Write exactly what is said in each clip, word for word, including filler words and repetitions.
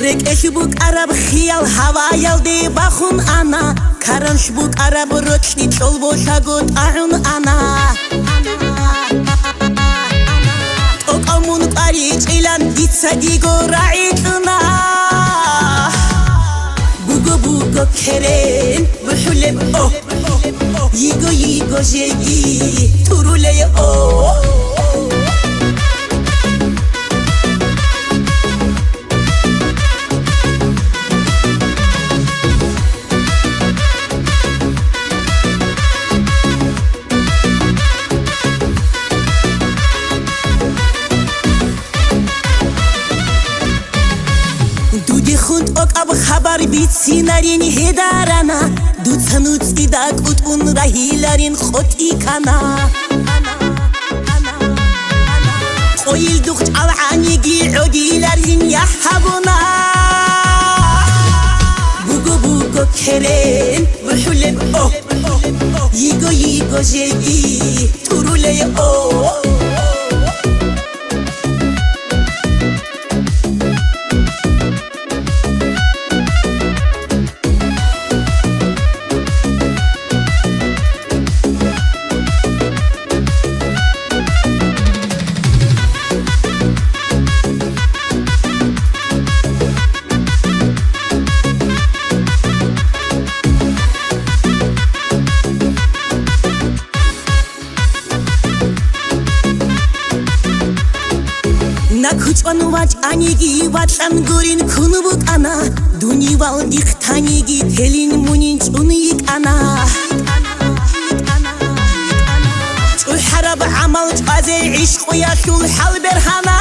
رك بوك عرب خيال هوا يلدي بخون أنا كرنش بوك عرب رتشني تشول بوشاقوت أعون أنا توك أمون قريج إلان ديت صديقو راعيتنا بوغو بوغو كرين بحلم أوه ييغو ييغو جيجي تورولي أوه خود اوك اب خبر بیت سینارین هدارنا دو تنوت ایداک اوت اون راهیلارین خود ایکانا قویل دوخت العانیگی عدیلارین یحبونا بوگو بوگو کرین بحلم اوه ییگو ییگو جیگی تورولی اوه نکوچان واج آنیگی واتن گورین کنو بود آنا دونی وال دیختانیگی تلین مونین چونیک آنا چو حرب عمل تازه عشق یا شول حال برهانا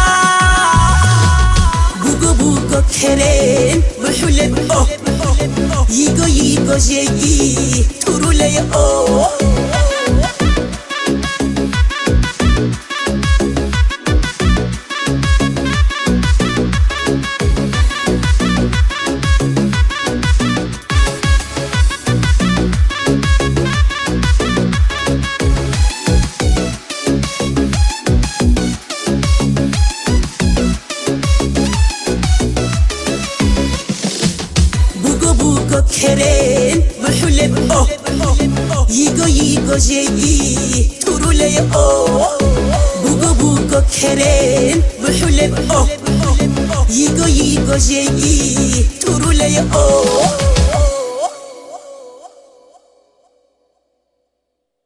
بوگو بوگو کرین بحلم اوه ییگو ییگو جیگی تورولی اوه کرین بحلم اوه ییگو ییگو جیگی تورولی اوه بوگو بوگو کرین بحلم اوه ییگو ییگو جیگی تورولی اوه